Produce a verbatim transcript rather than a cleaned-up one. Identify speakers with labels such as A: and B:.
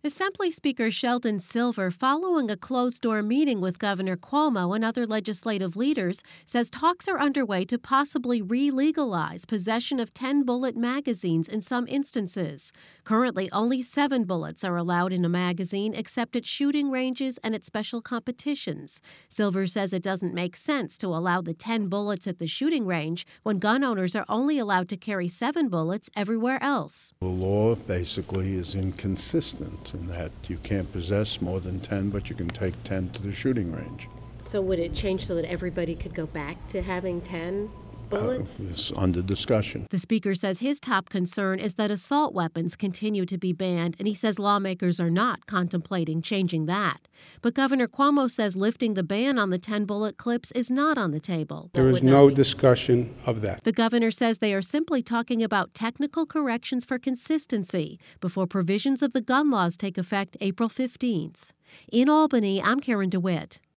A: Assembly Speaker Sheldon Silver, following a closed-door meeting with Governor Cuomo and other legislative leaders, says talks are underway to possibly re-legalize possession of ten-bullet magazines in some instances. Currently, only seven bullets are allowed in a magazine except at shooting ranges and at special competitions. Silver says it doesn't make sense to allow the ten bullets at the shooting range when gun owners are only allowed to carry seven bullets everywhere else.
B: The law basically is inconsistent in that you can't possess more than ten, but you can take ten to the shooting range.
C: So would it change so that everybody could go back to having ten bullets?
B: Uh, it's under discussion.
A: The speaker says his top concern is that assault weapons continue to be banned, and he says lawmakers are not contemplating changing that. But Governor Cuomo says lifting the ban on the ten-bullet clips is not on the table.
D: There is no discussion of that.
A: The governor says they are simply talking about technical corrections for consistency before provisions of the gun laws take effect April fifteenth. In Albany, I'm Karen DeWitt.